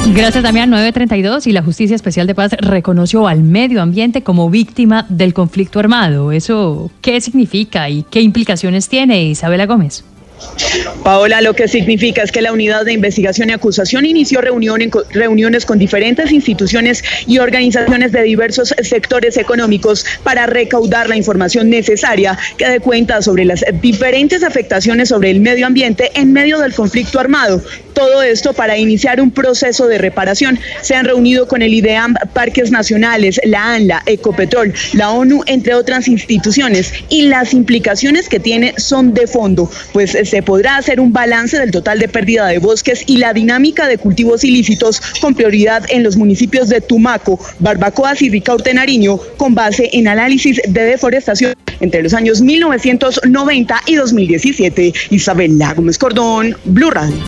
Gracias, Damián. 9:32 y la Justicia Especial de Paz reconoció al medio ambiente como víctima del conflicto armado. ¿Eso qué significa y qué implicaciones tiene, Isabela Gómez? Paola, lo que significa es que la Unidad de Investigación y Acusación inició reuniones con diferentes instituciones y organizaciones de diversos sectores económicos para recaudar la información necesaria que dé cuenta sobre las diferentes afectaciones sobre el medio ambiente en medio del conflicto armado. Todo esto para iniciar un proceso de reparación. Se han reunido con el IDEAM, Parques Nacionales, la ANLA, Ecopetrol, la ONU, entre otras instituciones, y las implicaciones que tiene son de fondo, pues se podrá hacer un balance del total de pérdida de bosques y la dinámica de cultivos ilícitos con prioridad en los municipios de Tumaco, Barbacoas y Ricaurte, Nariño, con base en análisis de deforestación entre los años 1990 y 2017. Isabela Gómez Cordón, Blue Radio.